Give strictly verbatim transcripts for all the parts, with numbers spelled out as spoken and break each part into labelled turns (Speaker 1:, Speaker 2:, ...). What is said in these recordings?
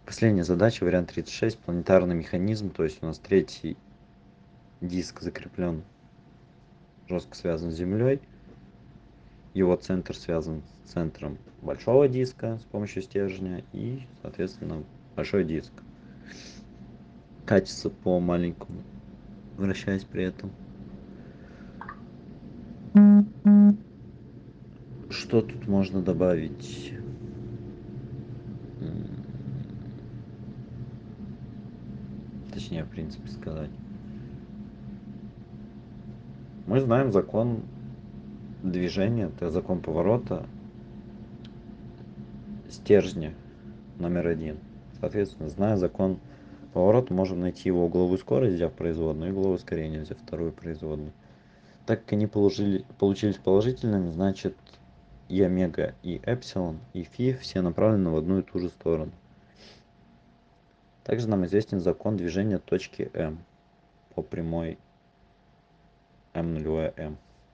Speaker 1: Последняя задача, вариант тридцать шесть, планетарный механизм, то есть у нас третий диск закреплен, жестко связан с Землей. Его центр связан с центром большого диска с помощью стержня и, соответственно, большой диск катится по маленькому, вращаясь при этом. Что тут можно добавить? Точнее, в принципе, сказать. Мы знаем закон движения, это закон поворота стержня номер один. Соответственно, зная закон поворота, можем найти его угловую скорость, взяв производную, и угловое ускорение, взяв вторую производную. Так как они положили, получились положительными, значит и омега, и эпсилон, и фи все направлены в одну и ту же сторону. Также нам известен закон движения точки М по прямой эм нулевая эм.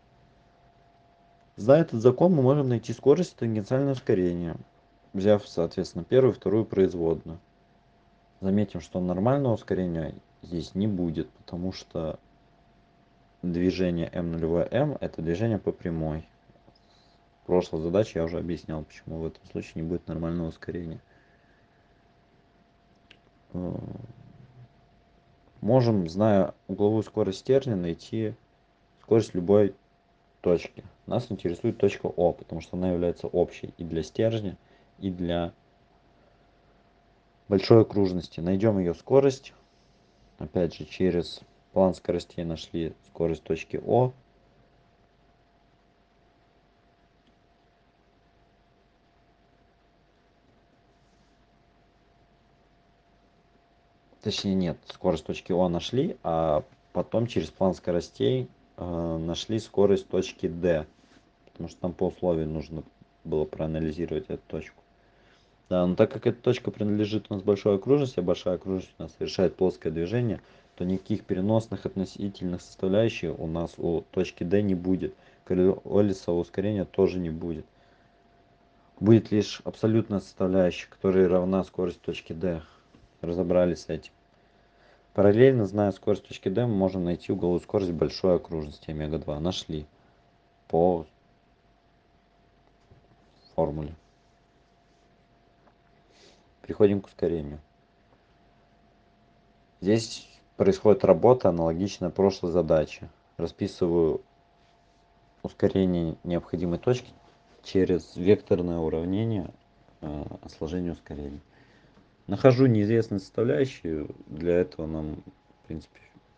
Speaker 1: Зная этот закон, мы можем найти скорость и тангенциальное ускорение, взяв, соответственно, первую и вторую производную. Заметим, что нормального ускорения здесь не будет, потому что движение эм нулевая эм это движение по прямой. В прошлой задаче я уже объяснял, почему в этом случае не будет нормального ускорения. Можем, зная угловую скорость стержня, найти скорость любой точки. Нас интересует точка О, потому что она является общей и для стержня, и для большой окружности. Найдем ее скорость. Опять же, через план скоростей нашли скорость точки О. Точнее, нет, скорость точки О нашли, а потом через план скоростей э, нашли скорость точки D. Потому что там по условию нужно было проанализировать эту точку. Да, но так как эта точка принадлежит у нас большой окружности, а большая окружность у нас совершает плоское движение, то никаких переносных относительных составляющих у нас у точки D не будет. Колесового ускорения тоже не будет. Будет лишь абсолютная составляющая, которая равна скорости точки D. Разобрались с этим. Параллельно, зная скорость точки D, мы можем найти угловую скорость большой окружности омега два. Нашли по формуле. Переходим к ускорению. Здесь происходит работа, аналогичная прошлой задаче. Расписываю ускорение необходимой точки через векторное уравнение э, о сложении ускорений. Нахожу неизвестную составляющую. Для этого нам, в принципе,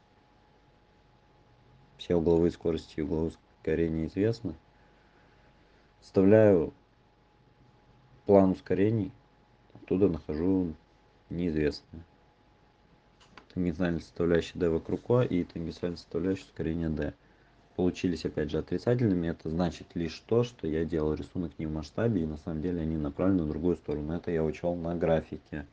Speaker 1: все угловые скорости и угловые ускорения известны. Вставляю план ускорений. Оттуда нахожу неизвестное. Тангенциальная составляющая d вокруг O и тангенциальная составляющая ускорения d. Получились опять же отрицательными. Это значит лишь то, что я делал рисунок не в масштабе, и на самом деле они направлены в другую сторону. Это я учел на графике.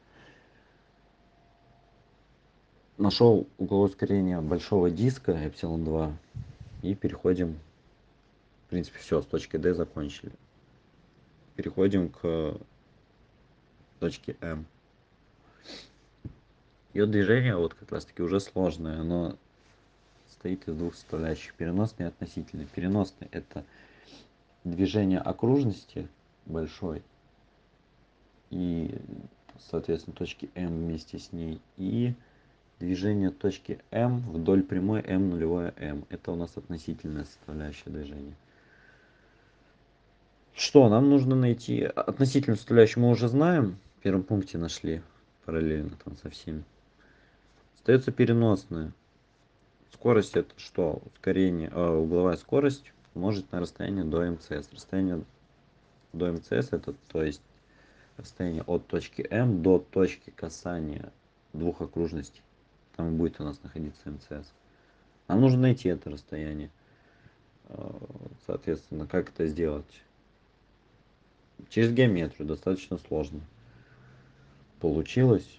Speaker 1: Нашел угловое ускорение большого диска эпсилон два. И переходим. В принципе, все, с точки D закончили. Переходим к точке М. Ее движение вот как раз таки уже сложное. Оно состоит из двух составляющих: переносный и относительный. Переносный это движение окружности большой и, соответственно, точки М вместе с ней, и движение точки М вдоль прямой эм нулевая эм. Это у нас относительная составляющая движения. Что нам нужно найти? Относительную составляющую мы уже знаем. В первом пункте нашли параллельно там со всеми. Остается переносная. Скорость это что? Ускорение, э, угловая скорость умножить на расстояние до МЦС. Расстояние до МЦС это, то есть расстояние от точки М до точки касания двух окружностей. Там будет у нас находиться МЦС. Нам нужно найти это расстояние. Соответственно, как это сделать? Через геометрию достаточно сложно. Получилось.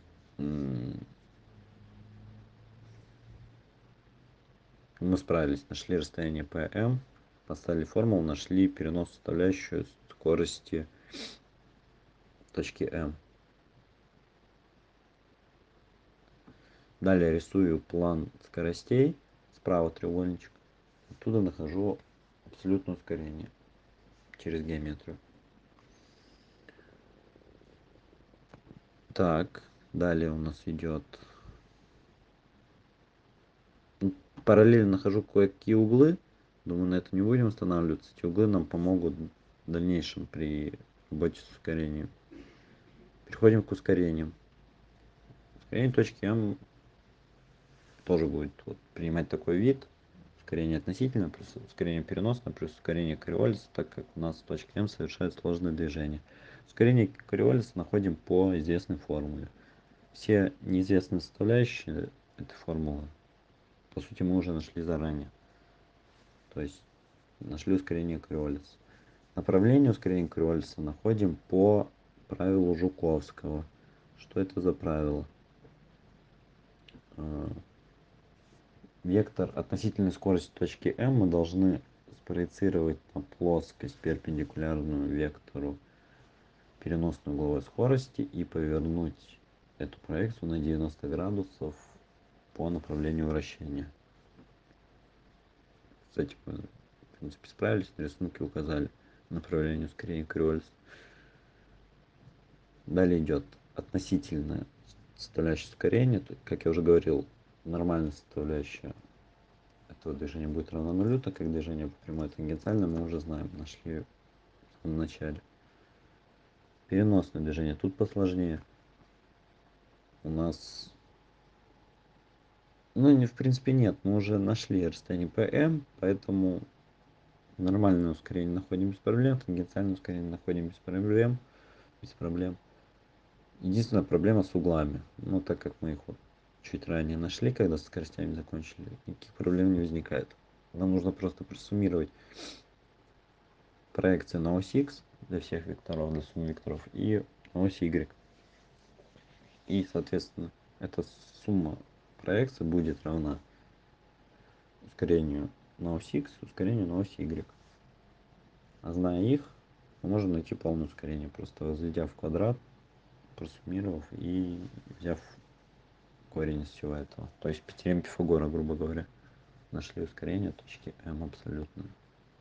Speaker 1: Мы справились, нашли расстояние ПМ, поставили формулу, нашли перенос составляющую скорости точки М. Далее рисую план скоростей. Справа треугольничек. Оттуда нахожу абсолютное ускорение через геометрию. Так, далее у нас идет. Параллельно нахожу кое-какие углы. Думаю, на это не будем останавливаться. Эти углы нам помогут в дальнейшем при работе с ускорением. Переходим к ускорениям. Ускорение точки М тоже будет вот принимать такой вид. Ускорение относительно, плюс ускорение переносное, плюс ускорение Кориолиса, так как у нас в точке М совершает сложное движение. Ускорение Кориолиса находим по известной формуле. Все неизвестные составляющие этой формулы, по сути, мы уже нашли заранее. То есть нашли ускорение Кориолиса. Направление ускорения Кориолиса находим по правилу Жуковского. Что это за правило? Вектор относительной скорости точки М мы должны спроецировать на плоскость, перпендикулярную вектору переносной угловой скорости, и повернуть эту проекцию на девяносто градусов по направлению вращения. Кстати, мы, в принципе, справились, на рисунке указали направление ускорения Кориолиса. Далее идет относительная составляющая ускорения. Как я уже говорил, нормальная составляющая этого движения будет равна нулю, так как движение по прямой тангенциально мы уже знаем, нашли в самом начале. Переносное движение тут посложнее. У нас, ну, не, в принципе, нет, мы уже нашли расстояние pm, поэтому нормальное ускорение находим без проблем, тангенциальное ускорение находим без проблем, без проблем. Единственная проблема с углами, ну, так как мы их вот чуть ранее нашли, когда с скоростями закончили, никаких проблем не возникает. Нам нужно просто просуммировать проекции на ось X для всех векторов, для суммы векторов, и на ось Y. И, соответственно, эта сумма проекций будет равна ускорению на ось X, ускорению на ось Y. А зная их, мы можем найти полное ускорение, просто возведя в квадрат, просуммировав и взяв корень из всего этого. То есть по теореме Пифагора, грубо говоря, нашли ускорение точки М абсолютно.